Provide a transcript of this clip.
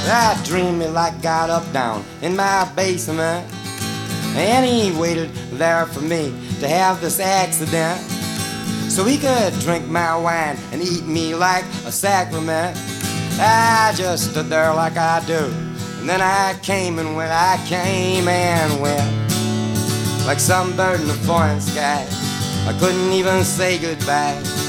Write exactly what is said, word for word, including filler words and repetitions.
That dreamy light got up down in my basement, and he waited there for me to have this accident, so he could drink my wine and eat me like a sacrament. I just stood there like I do, and then I came and went, I came and went, like some bird in the foreign sky. I couldn't even say goodbye.